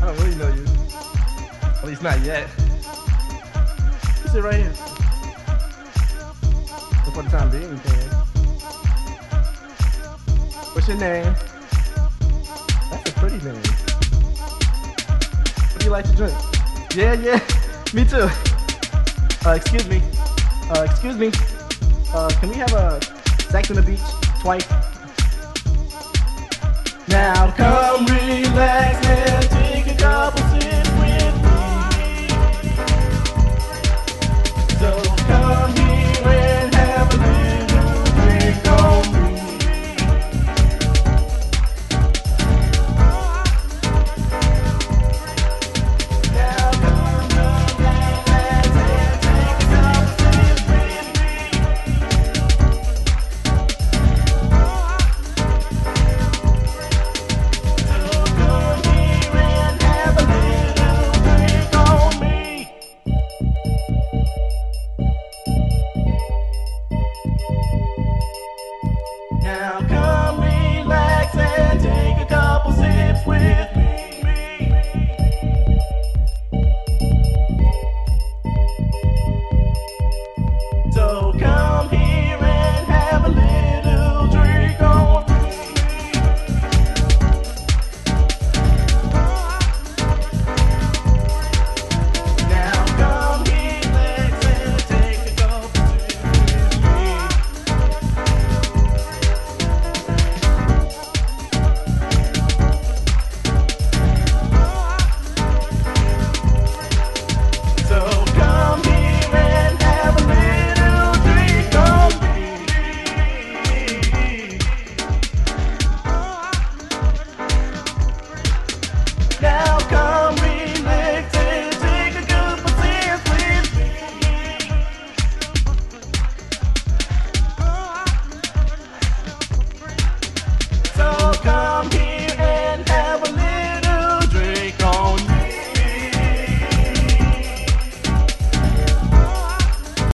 don't really know you. At least not yet. You sit right here. But for the time being, you can. What's your name? That's a pretty name. What do you like to drink? Yeah, me too. Excuse me. Can we have a sex on the beach twice? Now come relax and take a couple sips with me. So come here and have a little drink on me. Now come relax and take a couple sips with me. Now come relax and take a couple sips with me. So come here and have a little drink on me. Now come relax and take a couple sips with me. So come here and have a little drink on me. Now